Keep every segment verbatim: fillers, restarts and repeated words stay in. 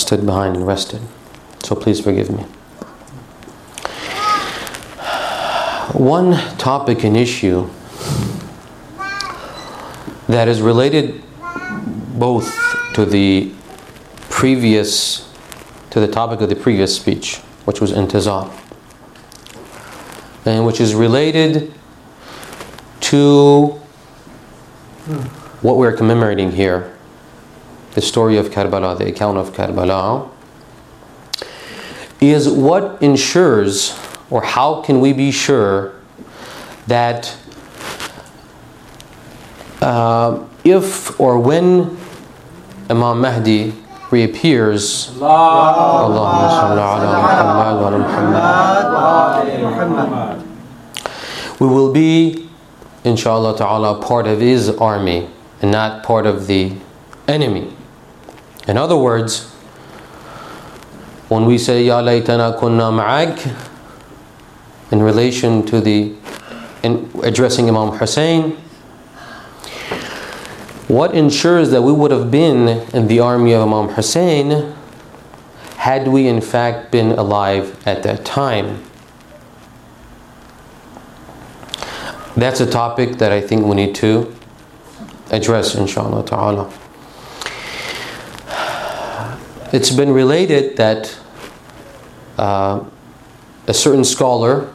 stood behind and rested. So please forgive me. One topic and issue that is related both to the previous, to the topic of the previous speech, which was intizar, and which is related to what we're commemorating here, the story of Karbala, the account of Karbala, is what ensures, or how can we be sure that uh, if or when Imam Mahdi reappears, Allahumma salli ala Muhammad, we will be, inshallah ta'ala, part of his army and not part of the enemy. In other words, when we say Ya laytana kunna ma'ak in relation to the, in addressing Imam Hussein, what ensures that we would have been in the army of Imam Hussein had we in fact been alive at that time? That's a topic that I think we need to address, inshallah ta'ala. It's been related that uh, a certain scholar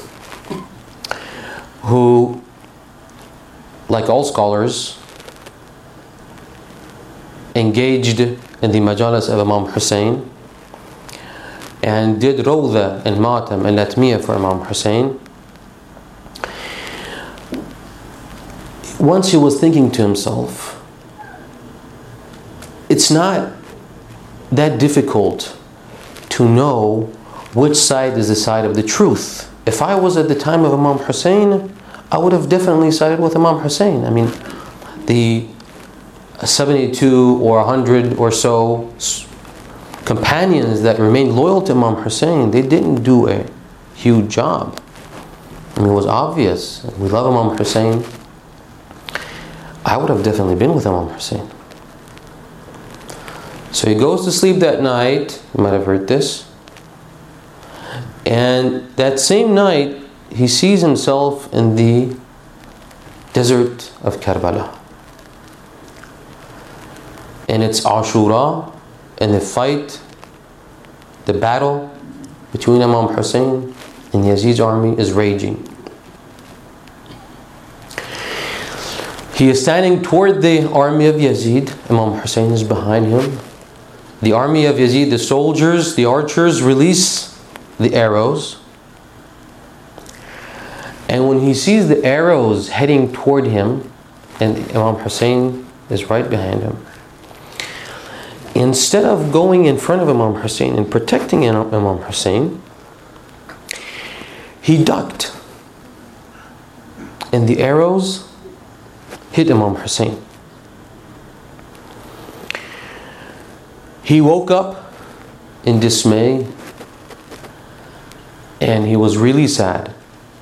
who, like all scholars, engaged in the majalis of Imam Hussein and did rawda and matam and latmiya for Imam Hussein, once he was thinking to himself, it's not that difficult to know which side is the side of the truth. If I was at the time of Imam Hussein, I would have definitely sided with Imam Hussein. I mean, the seventy-two or one hundred or so companions that remained loyal to Imam Hussein, they didn't do a huge job. I mean, it was obvious. We love Imam Hussein. I would have definitely been with Imam Hussein. So he goes to sleep that night. You might have heard this. And that same night, he sees himself in the desert of Karbala. And it's Ashura, and the fight, the battle between Imam Hussein and Yazid's army is raging. He is standing toward the army of Yazid. Imam Hussein is behind him. The army of Yazid, the soldiers, the archers, release the arrows. And when he sees the arrows heading toward him, and Imam Hussein is right behind him, instead of going in front of Imam Hussein and protecting Imam Hussein, he ducked. And the arrows hit Imam Hussein. He woke up in dismay and he was really sad.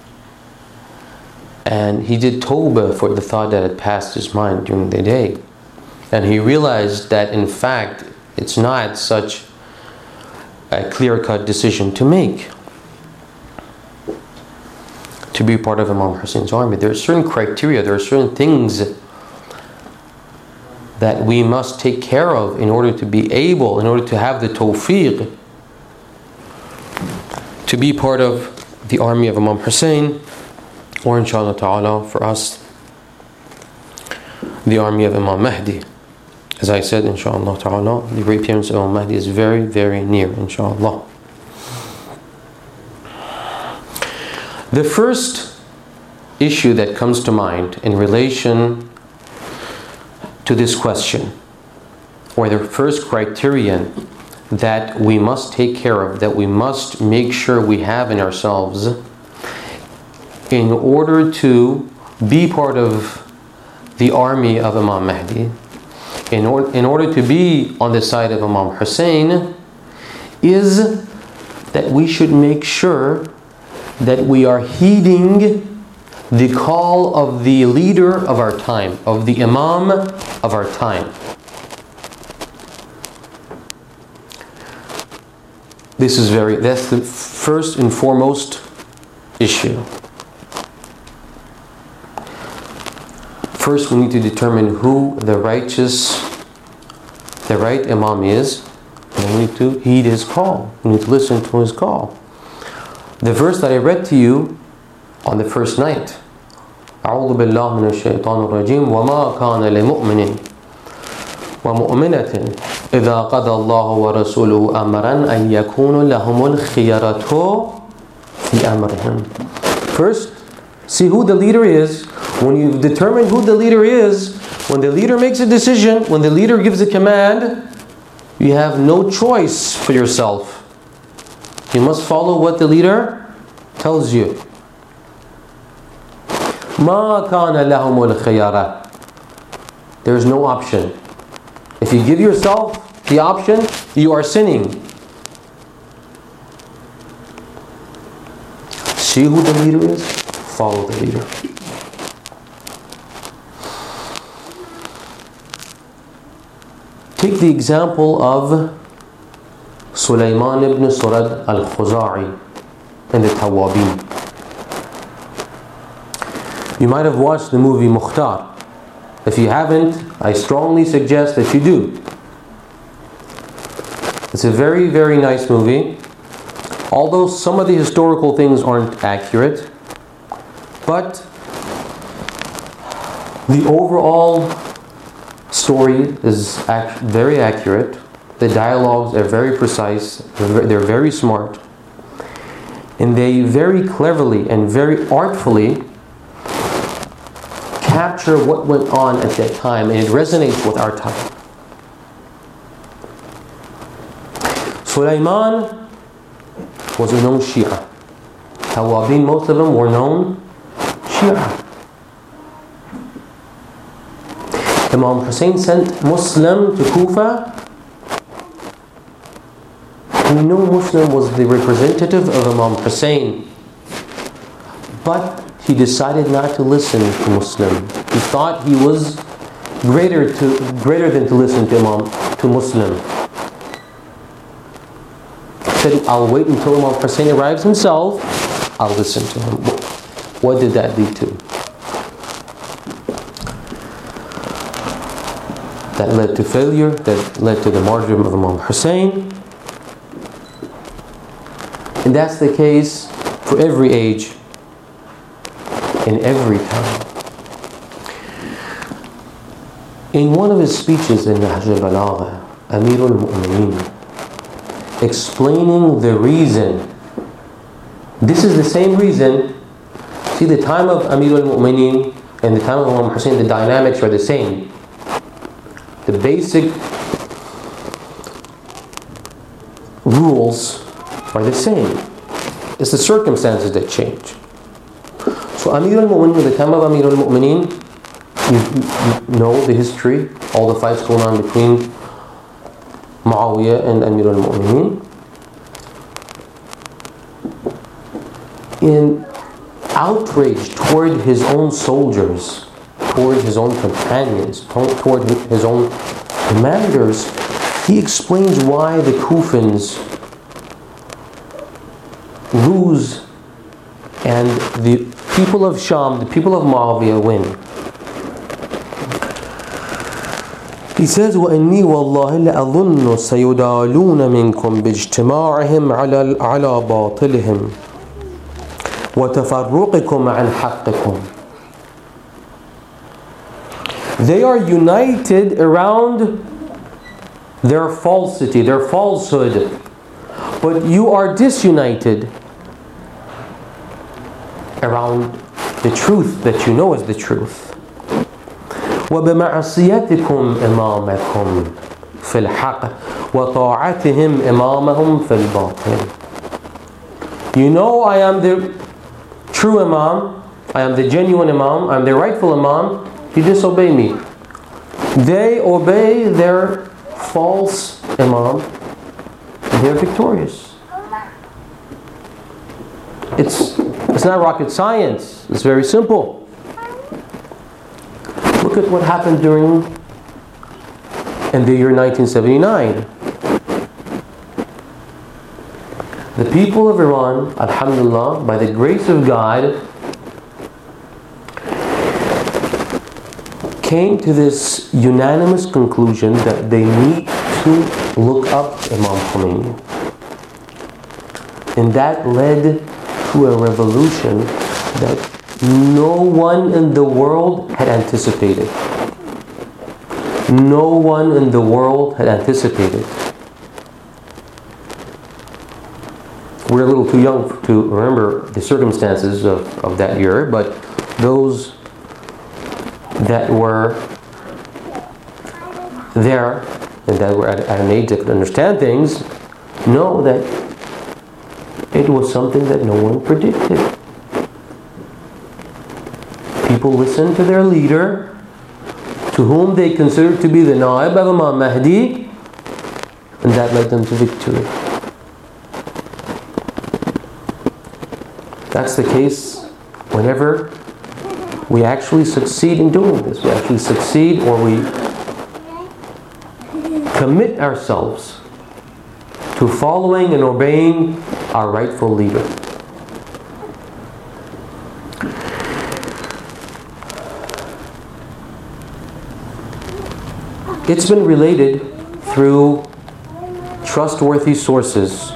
And he did tawbah for the thought that had passed his mind during the day. And he realized that in fact it's not such a clear-cut decision to make to be part of Imam Hussein's army. There are certain criteria, there are certain things that we must take care of in order to be able, in order to have the tawfiq to be part of the army of Imam Hussein, or inshallah ta'ala for us, the army of Imam Mahdi. As I said, inshallah ta'ala, the reappearance of Imam Mahdi is very, very near, inshallah. The first issue that comes to mind in relation to this question, or the first criterion that we must take care of, that we must make sure we have in ourselves in order to be part of the army of Imam Mahdi, in, or, in order to be on the side of Imam Hussein, is that we should make sure that we are heeding the call of the leader of our time, of the Imam of our time. This is very, that's the first and foremost issue. First, we need to determine who the righteous, the right Imam is, and we need to heed his call. We need to listen to his call. The verse that I read to you on the first night, أعوذ بالله من الشيطان الرجيم وما كان لمؤمن ومؤمنة إذا قضى الله ورسوله أمرا أن يكون لهم الخيرة في أمرهم. First, see who the leader is. When you've determined who the leader is, when the leader makes a decision, when the leader gives a command, you have no choice for yourself. You must follow what the leader tells you. ما كان لهم الخيرة. There is no option. If you give yourself the option, you are sinning. See who the leader is, follow the leader. Take the example of Sulaiman ibn Surad al-Khuza'i and the Tawabin. You might have watched the movie Mukhtar. If you haven't, I strongly suggest that you do. It's a very, very nice movie. Although some of the historical things aren't accurate, but the overall story is act- very accurate. The dialogues are very precise. They're very smart. And they very cleverly and very artfully capture what went on at that time, and it resonates with our time. Sulaiman was a known Shia. Tawabin, most of them were known Shia. Imam Hussein sent Muslim to Kufa. We know Muslim was the representative of Imam Hussein, but he decided not to listen to Muslim. He thought he was greater to greater than to listen to Imam to Muslim. He said, "I'll wait until Imam Hussein arrives himself. I'll listen to him." What did that lead to? That led to failure. That led to the martyrdom of Imam Hussein. And that's the case for every age, in every time. In one of his speeches in Nahj al-Balagha, Amir al-Mu'mineen, explaining the reason, this is the same reason. See, the time of Amir al-Mu'mineen and the time of Imam Hussein, the dynamics are the same. The basic rules are the same. It's the circumstances that change. So Amir al-Mu'mineen, at the time of Amir al-Mu'mineen, you, you know the history, all the fights going on between Muawiyah and Amir al-Mu'mineen. In outrage toward his own soldiers, toward his own companions, toward his own commanders, he explains why the Kufans lose and the people of Sham, the people of Muawiyah win. He says, وَإِنِّي وَاللَّهِ لَأَظُنُّ سَيُدَالُونَ مِنْكُمْ بِاجْتِمَاعِهِمْ عَلَى عَلَى بَاطِلِهِمْ وَتَفَرُّقِكُمْ عَنْ حَقِّكُمْ. They are united around their falsity, their falsehood, but you are disunited around the truth that you know is the truth. وَبِمَعْصِيَتِكُمْ إِمَامَكُمْ فِي الْحَقِّ وَطَاعَتِهِمْ إِمَامَهُمْ فِي الْبَاطِلِ. You know I am the true Imam, I am the genuine Imam, I am the rightful Imam. You disobey me. They obey their false Imam. They're victorious. It's it's not rocket science. It's very simple. Look at what happened during in the year nineteen seventy-nine. The people of Iran, alhamdulillah, by the grace of God, came to this unanimous conclusion that they need to look up Imam Khomeini. And that led to a revolution that no one in the world had anticipated. No one in the world had anticipated. We're a little too young to remember the circumstances of, of that year, but those that were there and that were at, at an age that could understand things know that it was something that no one predicted. People listened to their leader, to whom they considered to be the Na'ib of Imam Mahdi, and that led them to victory. That's the case whenever we actually succeed in doing this. We actually succeed, or we commit ourselves to following and obeying our rightful leader. It's been related through trustworthy sources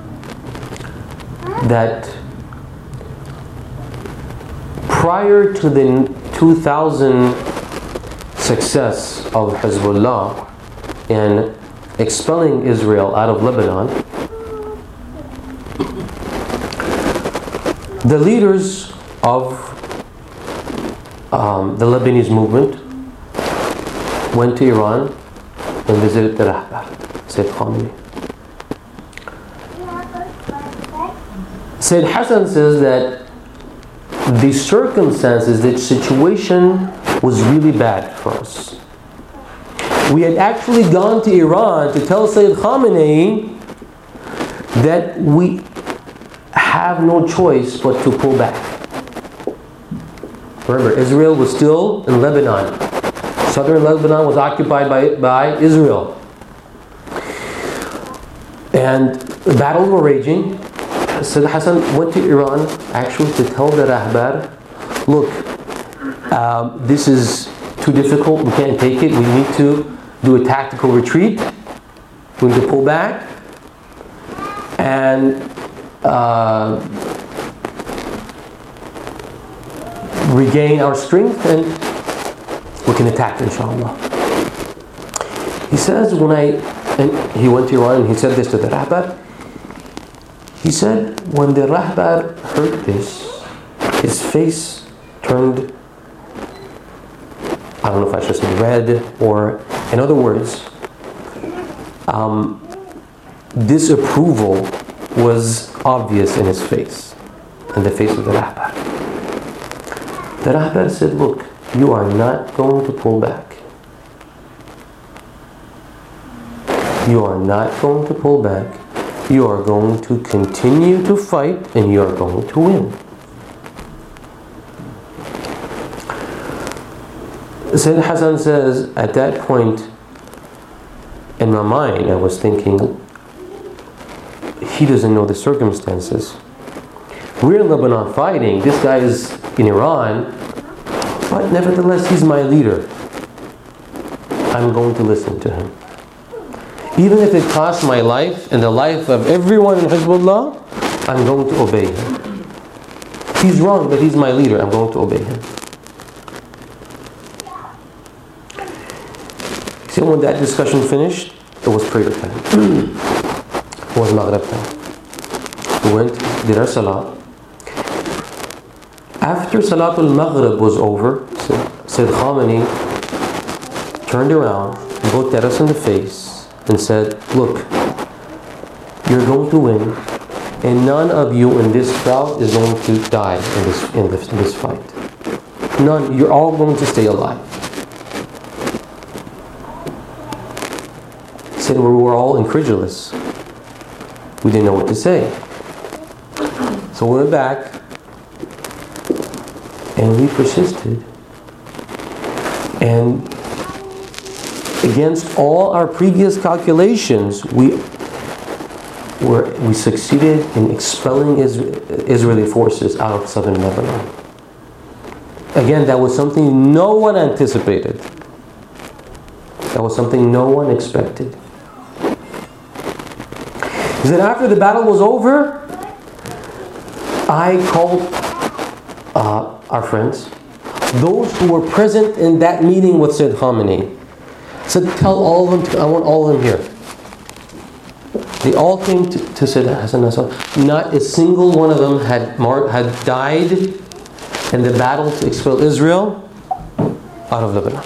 that prior to the two thousand success of Hezbollah in expelling Israel out of Lebanon, the leaders of um, the Lebanese movement went to Iran and visited the Rahbar, Sayyid Khamenei. Sayyid Hassan says that the circumstances, the situation was really bad for us. We had actually gone to Iran to tell Sayyid Khamenei that we have no choice but to pull back. Remember, Israel was still in Lebanon. Southern Lebanon was occupied by, by Israel. And the battles were raging. Sayyid Hassan went to Iran actually to tell the Rahbar, look, um, this is too difficult, we can't take it, we need to do a tactical retreat, we need to pull back and uh, regain our strength, and we can attack, inshallah. He says, when I, and he went to Iran and he said this to the Rahbar. He said, when the Rahbar heard this, his face turned, I don't know if I should say red, or in other words, um, disapproval was obvious in his face, in the face of the Rahbar. The Rahbar said, look, you are not going to pull back. You are not going to pull back. You are going to continue to fight, and you are going to win. Sayyid Hassan says, at that point, in my mind, I was thinking, he doesn't know the circumstances. We're in Lebanon fighting. This guy is in Iran. But nevertheless, he's my leader. I'm going to listen to him. Even if it costs my life and the life of everyone in Hezbollah, I'm going to obey him. He's wrong, but he's my leader. I'm going to obey him. See, when that discussion finished, it was prayer time. It was Maghrib time. We went, did our salah. After Salatul Maghrib was over, Sayyid Khamenei turned around, looked at us in the face, and said, look, you're going to win, and none of you in this crowd is going to die in this, in this, in this fight. None. You're all going to stay alive. He said, we were all incredulous. We didn't know what to say. So we went back, and we persisted. And against all our previous calculations, we where we succeeded in expelling Israeli forces out of southern Lebanon. Again, that was something no one anticipated. That was something no one expected. He said, after the battle was over, I called uh, our friends, those who were present in that meeting with Sayyid Khamenei. I said, tell all of them, to, I want all of them here. They all came to, to Sayyid Hassan Nasrallah. Not a single one of them had mar- had died in the battle to expel Israel out of Lebanon.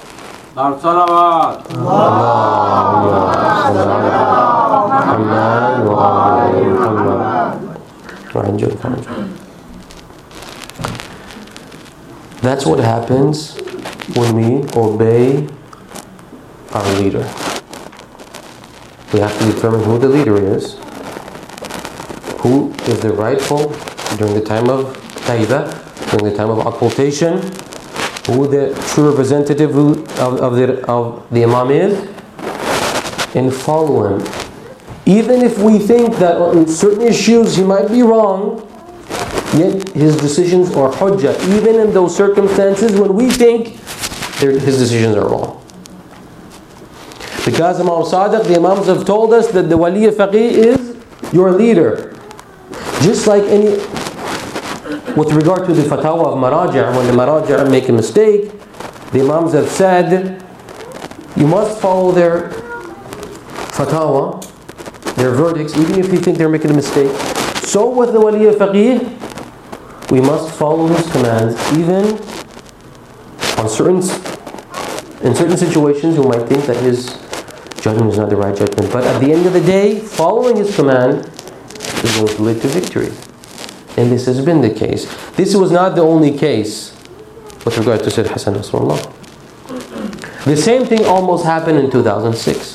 That's what happens when we obey our leader. We have to determine who the leader is, who is the rightful during the time of Taiba, during the time of occultation, who the true representative of, of, the, of the Imam is, and follow him. Even if we think that on certain issues he might be wrong, yet his decisions are hujjah, even in those circumstances when we think his decisions are wrong. Because Imam Sadiq, the Imams have told us that the Wali Faqih is your leader. Just like any, with regard to the fatwa of Maraja', when the Maraja' make a mistake, the Imams have said, you must follow their fatwa, their verdicts, even if you think they're making a mistake. So with the Wali Faqih, we must follow his commands, even on certain, in certain situations you might think that his judgment is not the right judgment. But at the end of the day, following his command is going to lead to victory. And this has been the case. This was not the only case with regard to Sayyid Hassan Nasrallah. The same thing almost happened in two thousand six.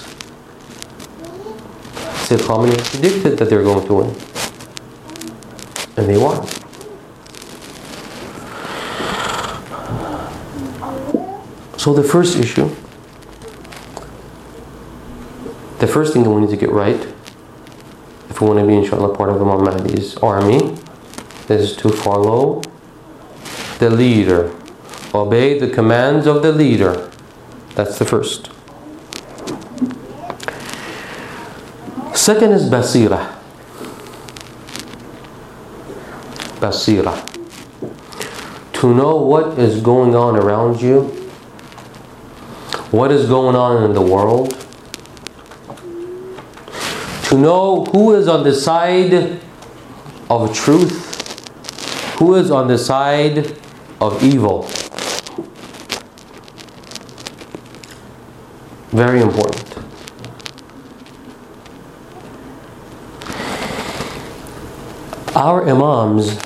Sayyid Khamenei predicted that they were going to win. And they won. So the first issue, the first thing that we need to get right, if we want to be inshallah part of Imam Mahdi's army, is to follow the leader. Obey the commands of the leader. That's the first. Second is basira. Basira. To know what is going on around you, what is going on in the world, to know who is on the side of truth, who is on the side of evil. Very important. Our Imams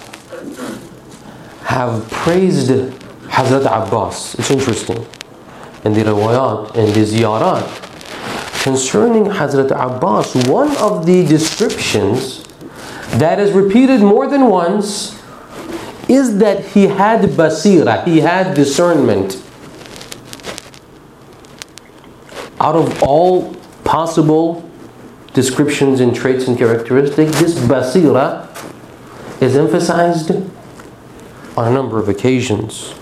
have praised Hazrat Abbas. It's interesting. In the riwayat, in the ziyarat, concerning Hazrat Abbas, one of the descriptions that is repeated more than once is that he had basira, he had discernment. Out of all possible descriptions and traits and characteristics, this basira is emphasized on a number of occasions.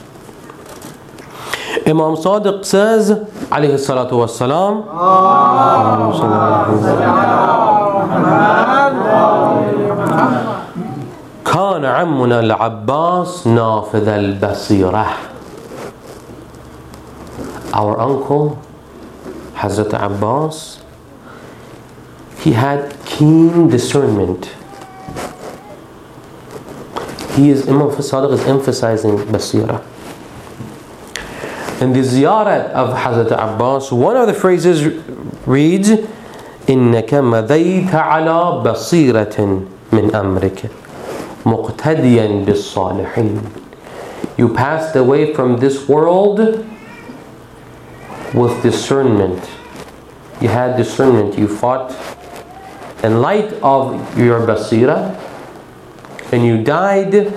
Imam Sadiq says, alayhi salatu wassalam, كان عمنا العباس نافذ البصيرة. Our uncle, Hazrat Abbas, he had keen discernment. He is, Imam Sadiq is emphasizing basira. In the ziyarat of Hazrat Abbas, one of the phrases reads, إِنَّكَ مَضَيْتَ عَلَى بَصِيرَةٍ مِنْ أَمْرِكَ مُقْتَدِيًا بِالصَّالِحِينَ. You passed away from this world with discernment. You had discernment. You fought in light of your basira, and you died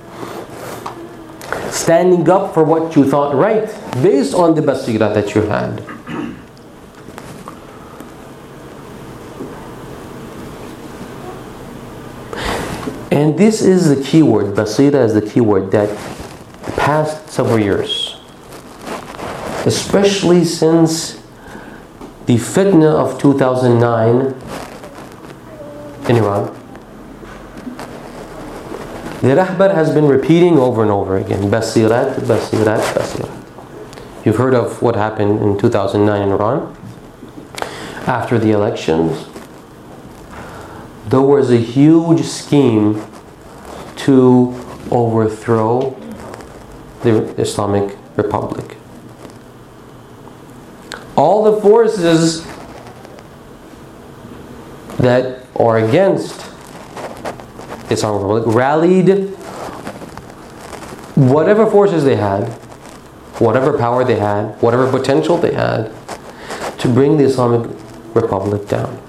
standing up for what you thought right, based on the basira that you had. And this is the key word, basira is the key word, that the past several years, especially since the fitna of two thousand nine in Iran, the Rahbar has been repeating over and over again, basirat, basirat, basirat. You've heard of what happened in two thousand nine in Iran. After the elections, there was a huge scheme to overthrow the Islamic Republic. All the forces that are against the Islamic Republic rallied whatever forces they had, whatever power they had, whatever potential they had, to bring the Islamic Republic down.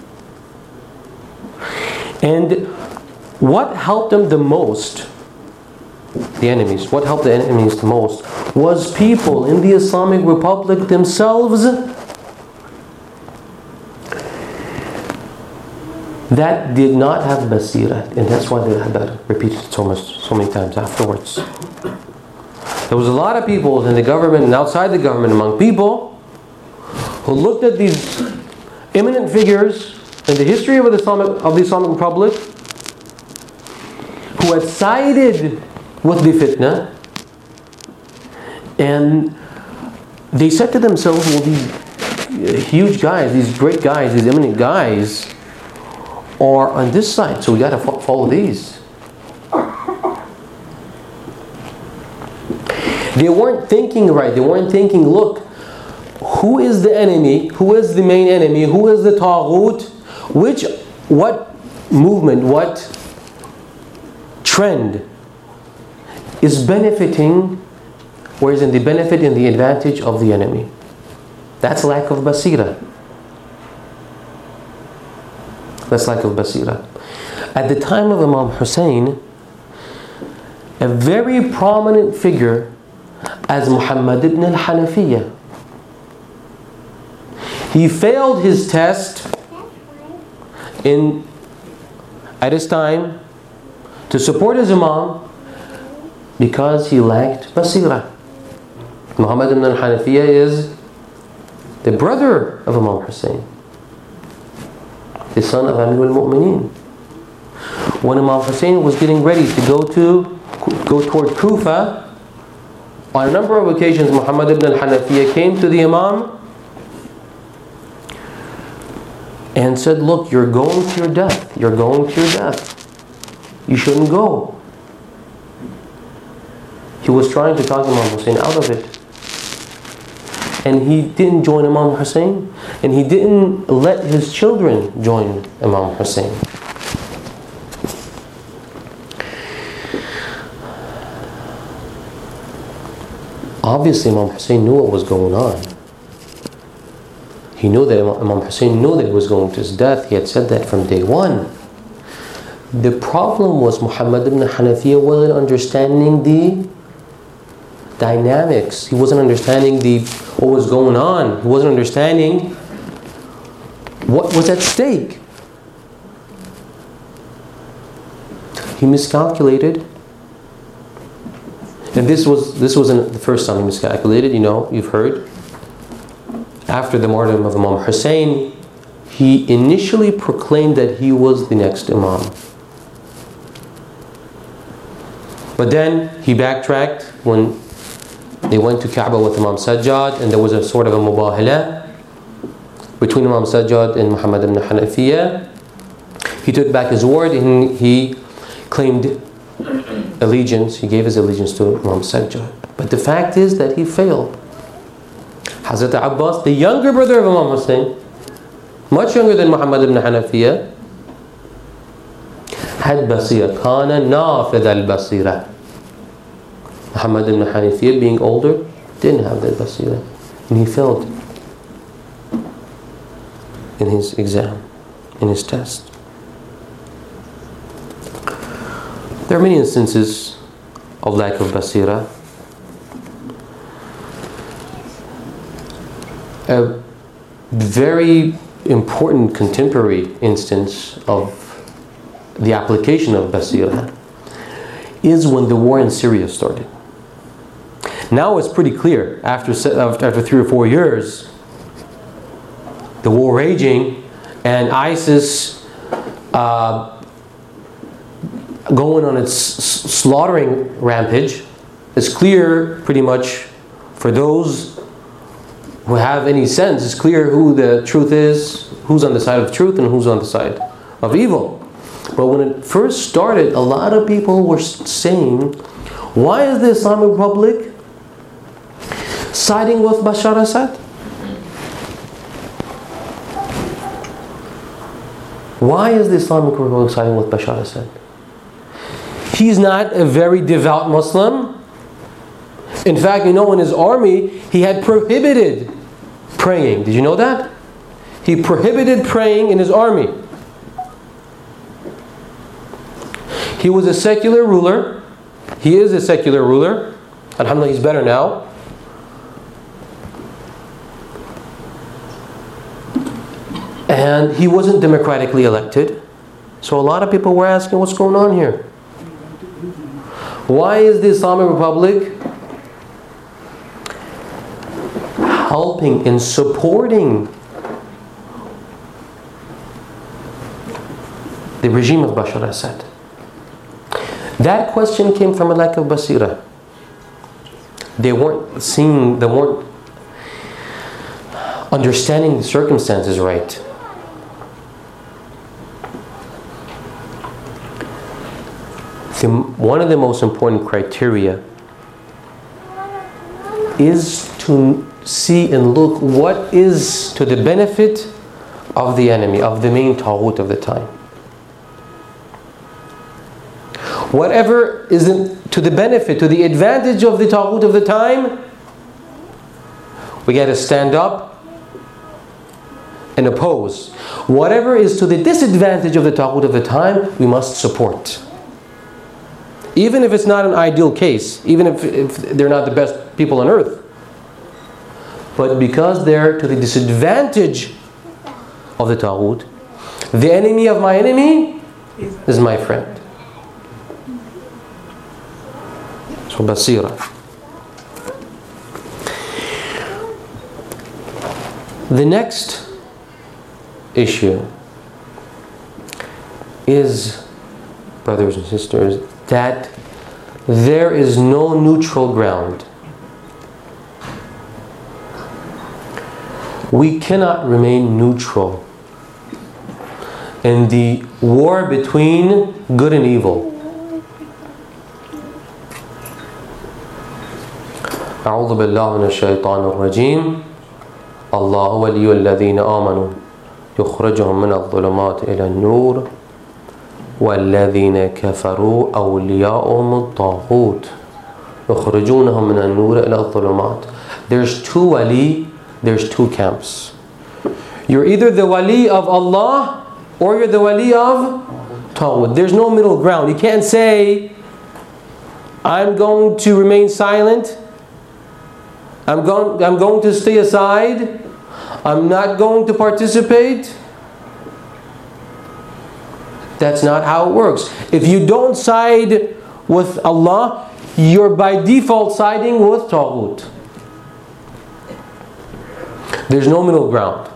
And what helped them the most, the enemies, what helped the enemies the most, was people in the Islamic Republic themselves that did not have basira, and that's why they had that repeated so much, so many times afterwards. There was a lot of people in the government and outside the government, among people who looked at these eminent figures in the history of the Islamic, of the Islamic Republic, who had sided with the fitna, and they said to themselves, well, these huge guys, these great guys, these eminent guys are on this side, so we got to fo- follow these. They weren't thinking right. They weren't thinking, look, who is the enemy? Who is the main enemy? Who is the Taghut? Which, what movement, what trend is benefiting, or is in the benefit and the advantage of the enemy? That's lack of basira. That's lack of basira. At the time of Imam Hussein, a very prominent figure as Muhammad ibn al-Hanafiyyah, he failed his test in at his time to support his Imam because he lacked basira. Muhammad ibn al-Hanafiyyah is the brother of Imam Hussein, the son of Amir al-Mu'mineen. When Imam Hussein was getting ready to go to go toward Kufa, on a number of occasions Muhammad ibn al-Hanafiyyah came to the Imam and said, look, you're going to your death. You're going to your death. You shouldn't go. He was trying to talk Imam Hussein out of it. And he didn't join Imam Hussein. And he didn't let his children join Imam Hussein. Obviously Imam Hussein knew what was going on. He knew that Imam Hussein knew that he was going to his death. He had said that from day one. The problem was Muhammad ibn Hanafiyyah wasn't understanding the dynamics. He wasn't understanding the what was going on. He wasn't understanding what was at stake. He miscalculated. And this was this wasn't the first time he miscalculated. You know, you've heard. After the martyrdom of Imam Hussein, he initially proclaimed that he was the next Imam. But then he backtracked when they went to Kaaba with Imam Sajjad, and there was a sort of a mubahala between Imam Sajjad and Muhammad ibn Hanafiyyah. He took back his word and he claimed allegiance. He gave his allegiance to Imam Sajjad. But the fact is that he failed. Hazrat Abbas, the younger brother of Imam Hussein, much younger than Muhammad ibn Hanafiyyah, had basira. Kana nafid al-basira. Muhammad ibn Hanafiyyah, being older, didn't have that basira. And he failed in his exam, in his test. There are many instances of lack of basira. A very important contemporary instance of the application of basira, is when the war in Syria started. Now it's pretty clear, after, after three or four years, the war raging, and ISIS uh, going on its slaughtering rampage, it's clear pretty much for those who have any sense, it's clear who the truth is, who's on the side of truth and who's on the side of evil. But when it first started, a lot of people were saying, why is the Islamic Republic siding with Bashar Assad? Why is the Islamic Republic siding with Bashar Assad? He's not a very devout Muslim. In fact, you know, in his army, he had prohibited praying. Did you know that? He prohibited praying in his army. He was a secular ruler. He is a secular ruler. Alhamdulillah, he's better now. And he wasn't democratically elected. So a lot of people were asking, what's going on here? Why is the Islamic Republic helping and supporting the regime of Bashar Assad? That question came from a lack of basira. They weren't seeing, they weren't understanding the circumstances right. The, one of the most important criteria is to see and look what is to the benefit of the enemy, of the main taghut of the time. Whatever is to the benefit, to the advantage of the taghut of the time, we got to stand up and oppose. Whatever is to the disadvantage of the taghut of the time, we must support. Even if it's not an ideal case, even if, if they're not the best people on earth. But because they're to the disadvantage of the taghut, the enemy of my enemy is my friend. So basira. The next issue is, brothers and sisters, that there is no neutral ground. We cannot remain neutral in the war between good and evil. أعوذ بالله من الشيطان الرجيم الله ولي الذين آمنوا يخرجهم من الظلمات إلى النور والذين كفروا أولياؤهم الطاغوت يخرجونهم من النور إلى الظلمات. There's two wali, there's two camps. You're either the wali of Allah or you're the wali of Taghut. There's no middle ground. You can't say, I'm going to remain silent, I'm going, I'm going to stay aside, I'm not going to participate. That's not how it works. If you don't side with Allah, you're by default siding with Taghut. There's no middle ground.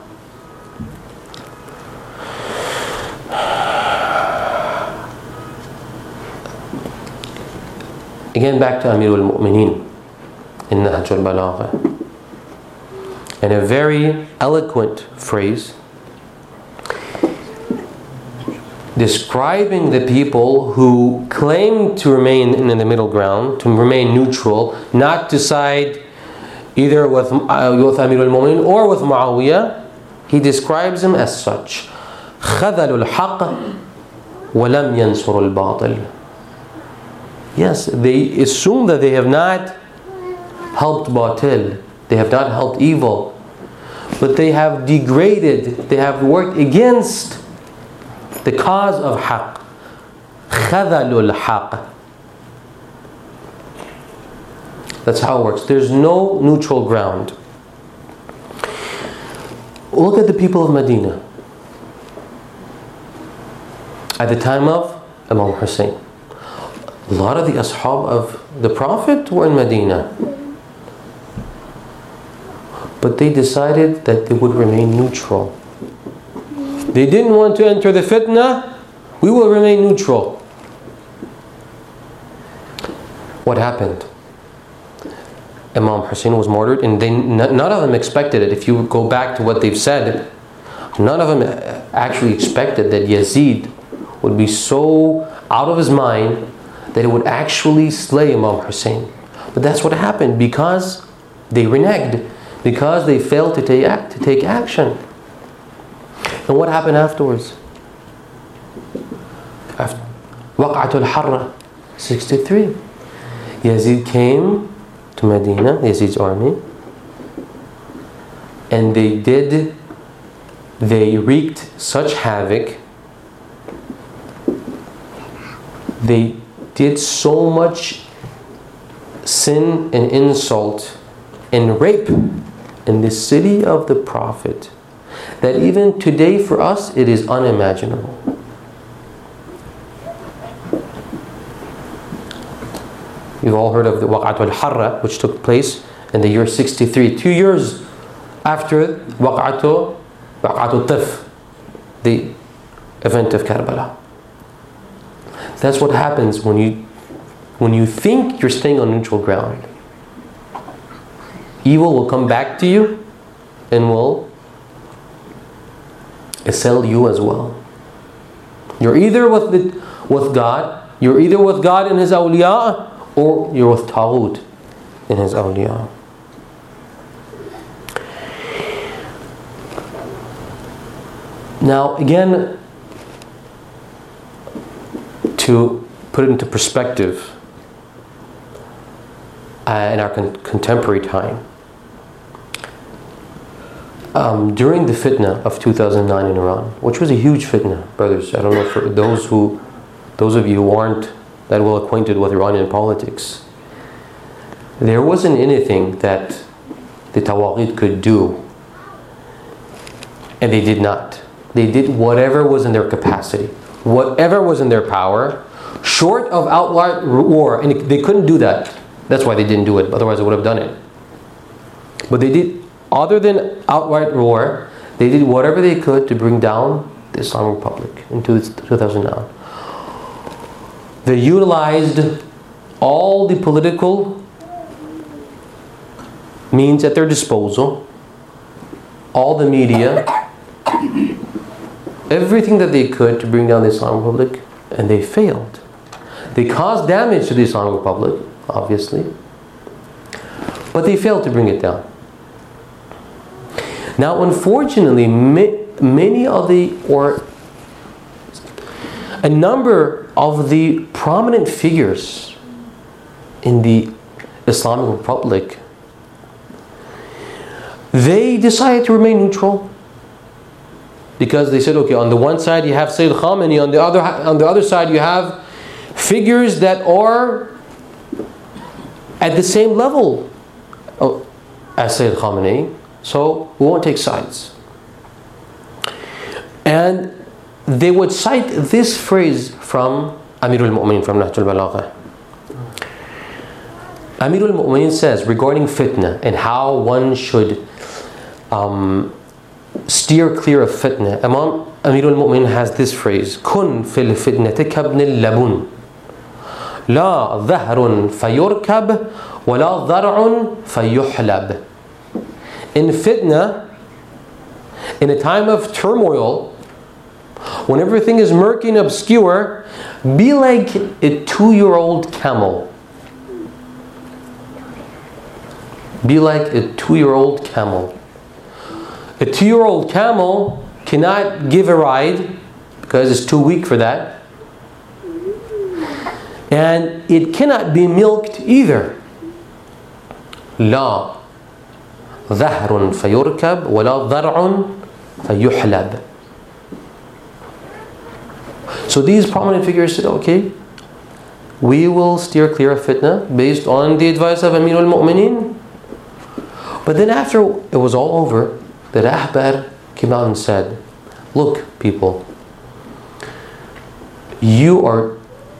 Again, back to Amir al-Mu'mineen in Nahj al-Balagha. In a very eloquent phrase, describing the people who claim to remain in the middle ground, to remain neutral, not to side either with, uh, with Amir al-Mu'mineen or with Muawiyah, he describes them as such. خَذَلُوا الْحَقَّ وَلَمْ يَنْصُرُوا الْبَاطِلِ. Yes, they assume that they have not helped batil, they have not helped evil, but they have degraded, they have worked against the cause of haqq. خَذَلُوا الْحَقَّ. That's how it works. There's no neutral ground. Look at the people of Medina. at the time of Imam Hussein. A lot of the ashab of the Prophet were in Medina. But they decided that they would remain neutral. They didn't want to enter the fitna. We will remain neutral. What happened? Imam Hussein was murdered, and they, none of them expected it. If you go back to what they've said, none of them actually expected that Yazid would be so out of his mind that it would actually slay Imam Hussein. But that's what happened because they reneged, because they failed to take act, to take action. And what happened afterwards? After Waq'atul Harra, sixty-three. Yazid came to Medina, Yazid's army, and they did, they wreaked such havoc, they did so much sin and insult and rape in the city of the Prophet that even today for us it is unimaginable. You've all heard of the Waq'atul Harra, which took place in the year sixty-three, two years after Waq'atul Waq'atul Tif, the event of Karbala. That's what happens when you when you think you're staying on neutral ground. Evil will come back to you and will assail you as well. You're either with the, with God, you're either with God and His awliya, or you're with Taghut and his awliya. Now again, to put it into perspective, uh, in our con- contemporary time, um, during the fitna of two thousand nine in Iran, which was a huge fitna, brothers, I don't know, for those who, those of you who aren't that well acquainted with Iranian politics, there wasn't anything that the Tawaghit could do, and they did not. They did whatever was in their capacity, whatever was in their power, short of outright war, and they couldn't do that. That's why they didn't do it, otherwise they would have done it. But they did, other than outright war, they did whatever they could to bring down the Islamic Republic in two thousand nine. They utilized all the political means at their disposal, all the media, everything that they could to bring down the Islamic Republic, and they failed. They caused damage to the Islamic Republic, obviously, but they failed to bring it down. Now, unfortunately, ma- many of the, or a number of the prominent figures in the Islamic Republic, they decided to remain neutral because they said, okay, on the one side you have Sayyid Khamenei, on the other on the other side you have figures that are at the same level as Sayyid Khamenei, so we won't take sides. And they would cite this phrase from Amir al-Mu'minin, from Nahj al-Balagha. Amir al-Mu'minin says regarding fitna and how one should um, steer clear of fitna. Imam Amir al-Mu'minin has this phrase: "Kun fil fitnati kabn al-labun, la dhahrun fayurkab, wa la dhar'un fayuhlab." In fitna, in a time of turmoil, when everything is murky and obscure, be like a two-year-old camel. Be like a two-year-old camel. A two-year-old camel cannot give a ride because it's too weak for that. And it cannot be milked either. لا ظهر فيركب ولا ضرع فيحلب. So these prominent figures said, okay, we will steer clear of fitna based on the advice of Amir al-Mu'minin. But then after it was all over, the Rahbar came out and said, look, people, you are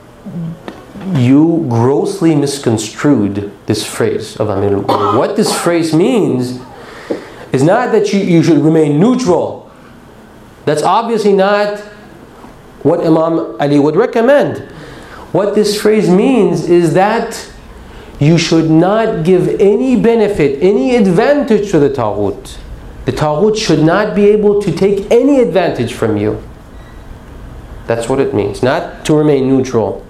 you grossly misconstrued this phrase of Amir al-Mu'minin. What this phrase means is not that you, you should remain neutral. That's obviously not what Imam Ali would recommend. What this phrase means is that you should not give any benefit, any advantage to the Taghut. The Taghut should not be able to take any advantage from you. That's what it means, not to remain neutral.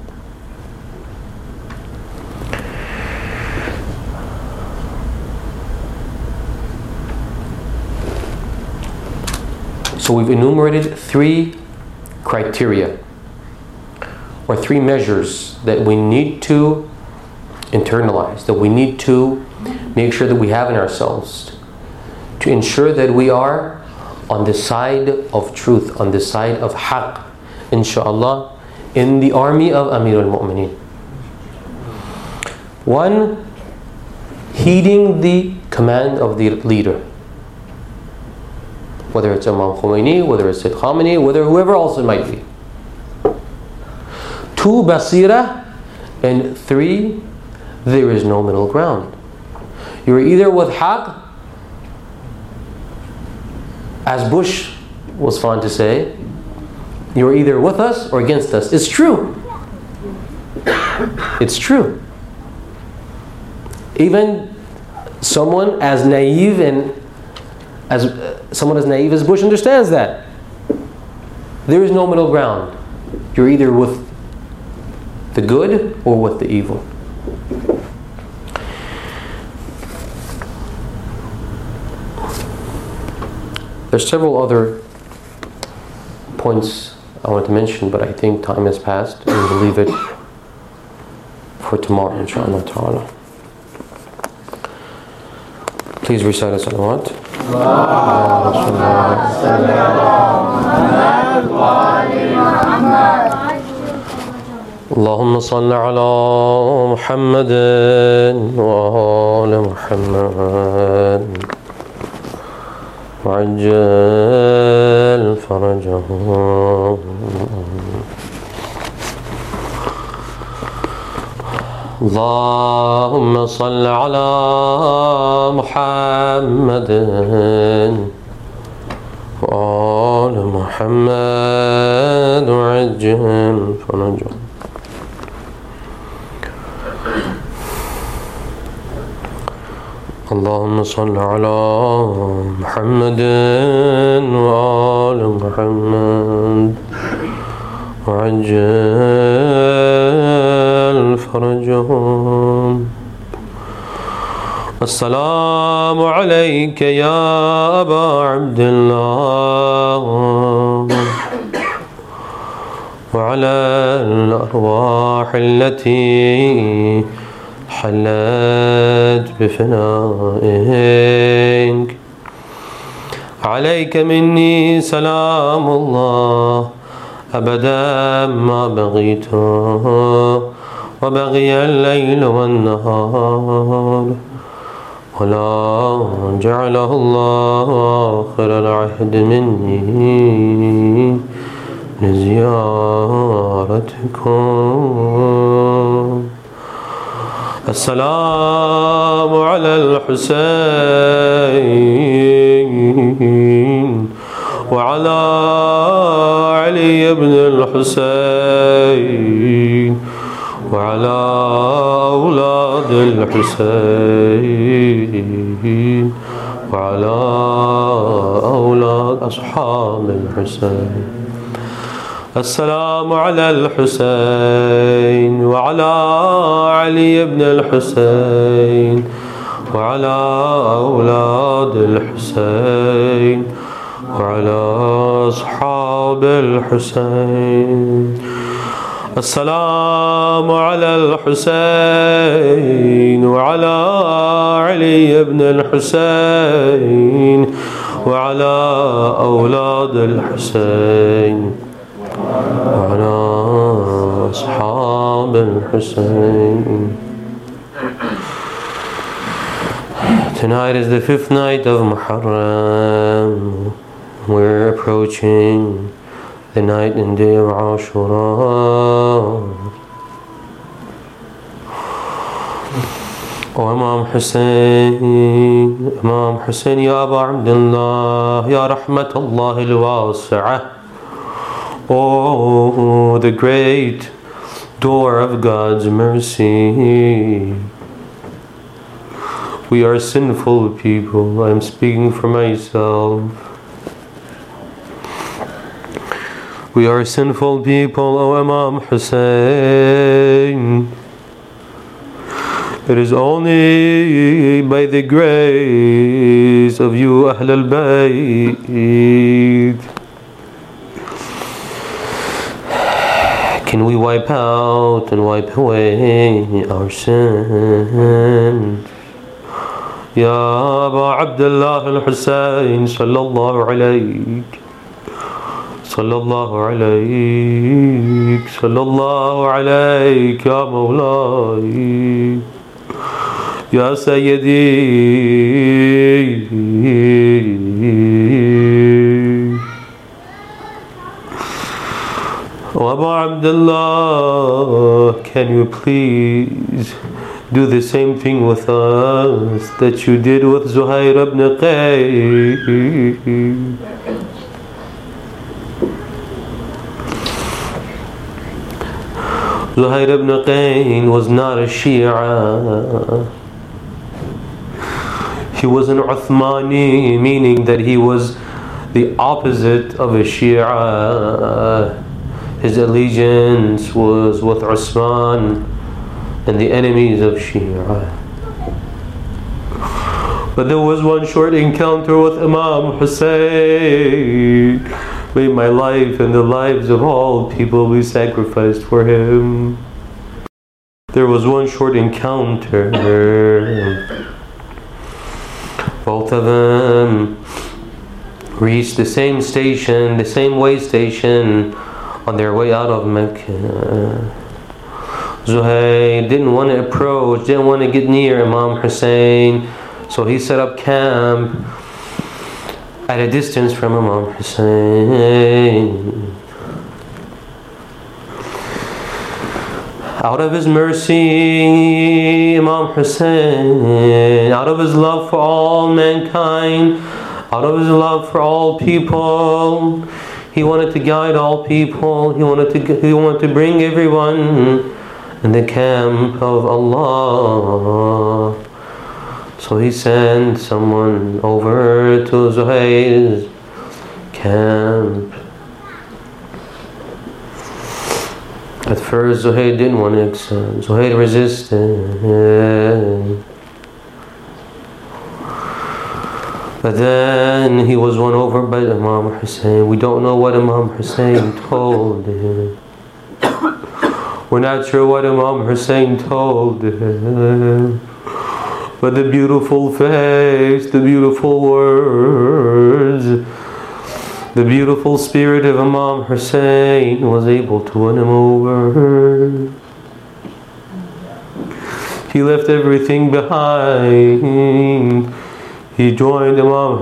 So we've enumerated three criteria or three measures that we need to internalize, that we need to make sure that we have in ourselves to ensure that we are on the side of truth, on the side of haqq, inshaAllah, in the army of Amir al-Mu'minin. One, heeding the command of the leader. Whether it's Imam Khomeini, whether it's Sayyid Khamenei, whether whoever else it might be. Two, basira. And three, there is no middle ground. You're either with haqq, as Bush was fond to say, you're either with us or against us. It's true. It's true. Even someone as naive and as uh, someone as naive as Bush understands that. There is no middle ground. You're either with the good or with the evil. There's several other points I want to mention, but I think time has passed and we'll leave it for tomorrow, inshallah ta'ala. Please recite a salawat. اللهم صل على محمد وآل محمد وعجل فرجهم. اللهم صل على محمد وآل محمد وعجل فرجهم. اللهم صل على محمد وآل محمد وعجل فرجهم. السلام عليك يا أبا عبد الله وعلى الأرواح التي حلت بفنائك. عليك مني سلام الله أبدا ما بغيت وبغي الليل والنهار، ولا جعله الله آخر العهد مني لزيارتكم. السلام على الحسين وعلى علي بن الحسين وعلى أولاد الحسين وعلى أولاد أصحاب الحسين. السلام على الحسين وعلى علي بن الحسين وعلى أولاد الحسين وعلى أصحاب الحسين. السلام على الحسين وعلى علي بن الحسين وعلى أولاد الحسين وعلى أصحاب الحسين. Tonight is the fifth night of Muharram. We're approaching the night and day of Ashura. O Imam Hussein, Imam Hussein, Ya Aba Abdullah, Ya Rahmatullah al-Wasi'ah. Oh, the great door of God's mercy. We are sinful people. I'm speaking for myself. We are sinful people, O Imam Hussein. It is only by the grace of you, Ahl al-Bayt, can we wipe out and wipe away our sins. Ya Aba Abdullah al-Hussein, sallallahu alayk, sallallahu alayk, sallallahu alayk, Ya Mawlai, Ya Sayyidi. O Abu Abdullah, can you please do the same thing with us that you did with Zuhair ibn Qayn? Zuhair ibn Qayn was not a Shia. He was an Uthmani, meaning that he was the opposite of a Shia. His allegiance was with Usman and the enemies of Shia. But there was one short encounter with Imam Hussein. May my life and the lives of all people be sacrificed for him. There was one short encounter. Both of them reached the same station, the same way station, on their way out of Mecca. Zuhair didn't want to approach, didn't want to get near Imam Hussein, so he set up camp at a distance from Imam Hussein. Out of his mercy, Imam Hussein, out of his love for all mankind, out of his love for all people, he wanted to guide all people. He wanted to he wanted to bring everyone in the camp of Allah. So he sent someone over to Zuhair's camp. At first, Zuhair didn't want to accept. Zuhair resisted. But then he was won over by Imam Hussein. We don't know what Imam Hussein told him. We're not sure what Imam Hussein told him. But the beautiful face, the beautiful words, the beautiful spirit of Imam Hussein was able to win him over. He left everything behind. He joined Imam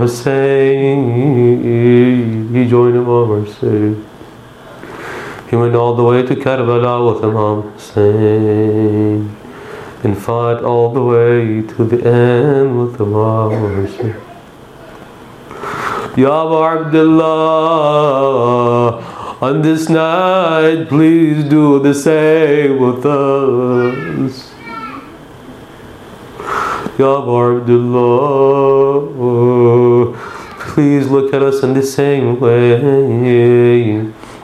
Hussein. He joined Imam Hussein. He went all the way to Karbala with Imam Hussein and fought all the way to the end with Imam Hussein. Ya Abu Abdullah, on this night, please do the same with us. Ya Abu Abdullah, please look at us in the same way.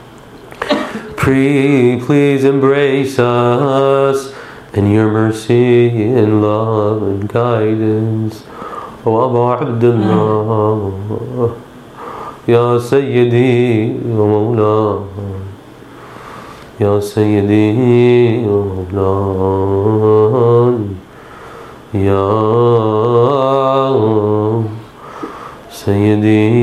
Please, please embrace us in your mercy and love and guidance. O Abu Abdullah, Ya Sayyidi wa Mawla, Ya Sayyidi wa Mawla, Ya Sayyidi